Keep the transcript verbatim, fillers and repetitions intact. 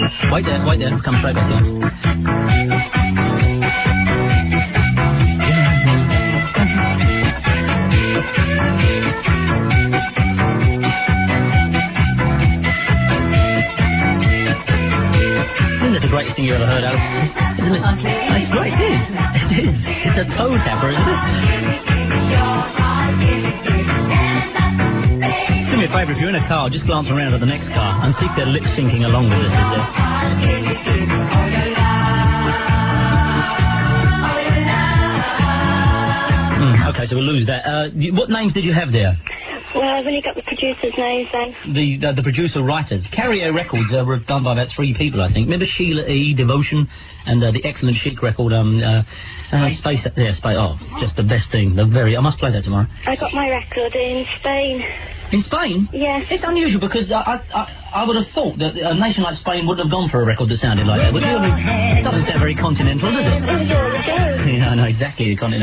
Wait there, wait there. Come straight back in. Isn't it the greatest thing you ever heard, Alice? Isn't it? It's great, it is. It is. It's a toe tapper, isn't it? Do me a favour, if you're in a car, just glance around at the next car and see if they're lip syncing along with us. Is there? Mm, okay, so we'll lose that. Uh, what names did you have there? Well, I've only got the producers' names then. The uh, the producer-writers. Carrier Records uh, were done by about three people, I think. Remember Sheila E., Devotion, and uh, the excellent Chic record, um, uh, uh, Space... Yeah, Space... Oh, just the best thing. The very... I must play that tomorrow. I got my record in Spain. In Spain? Yes. It's unusual because I, I, I would have thought that a nation like Spain wouldn't have gone for a record that sounded like that. Would you? I mean, it doesn't sound very continental, does it? It was all the show. Yeah, I know exactly the continent.